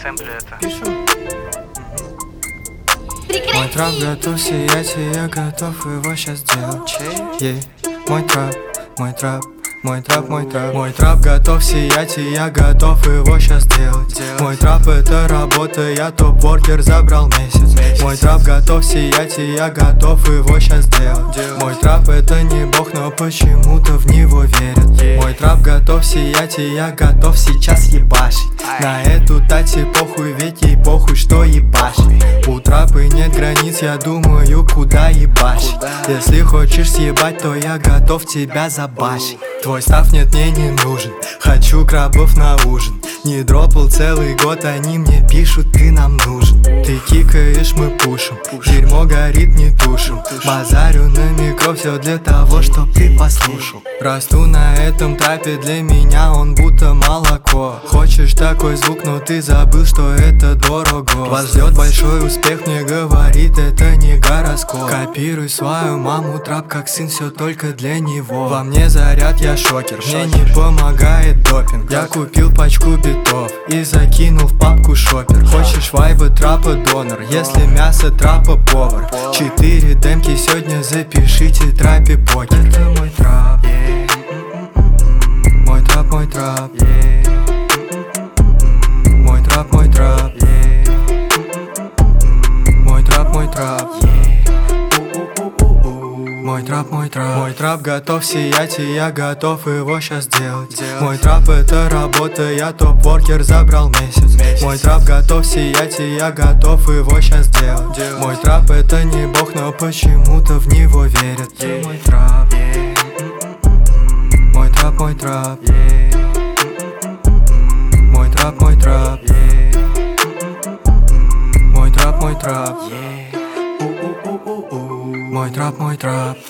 сэмпле это. Пишем. Мой трап готов сиять, и я готов его сейчас делать. Ей, мой трап, мой трап, мой трап, мой трап. Мой трап готов сиять, и я готов его сейчас делать. Мой трап это работа, я топ-воркер, забрал месяц. Мой трап готов сиять, и я готов его сейчас делать. Мой трап это не бог, но почему-то в него верят. Мой трап готов сиять, и я готов сейчас ебашить. На эту тати похуй, ведь ей похуй, что ебашить. У трапа нет границ, я думаю, куда ебашить. Если хочешь съебать, то я готов тебя забашить. Твой став нет, мне не нужен. Хочу крабов на ужин. Не дропал целый год, они мне пишут, ты нам нужен. Ты кикаешь, мы пушим. Дерьмо горит, не тушим. Базарю на микро, все для того, чтоб ты послушал. Расту на этом трапе, для меня он будто молоко. Хочешь такой звук, но ты забыл, что это дорого. Вас ждет большой успех, мне говорит, это не гороскоп. Копируй свою маму, трап как сын, все только для него. Во мне заряд, я шокер, мне не помогает допинг. Я купил пачку битов и закинул в папку шопер. Хочешь вайбы трапа, донор, если мясо трапа, повар. 4 демки сегодня запишите, трапе покер. Это мой трап, мой трап, мой трап, мой трап, мой трап, мой трап, мой трап. Мой трап, мой трап. Мой трап готов сиять, и я готов его сейчас делать. Мой трап это работа, я топ-воркер, забрал месяц. Мой трап готов сиять, и я готов его сейчас делать. Мой трап это не бог, но почему-то в него верят. Мой трап, мой трап, мой трап, мой трап, мой трап, мой трап, мой трап, мой трап, мой трап.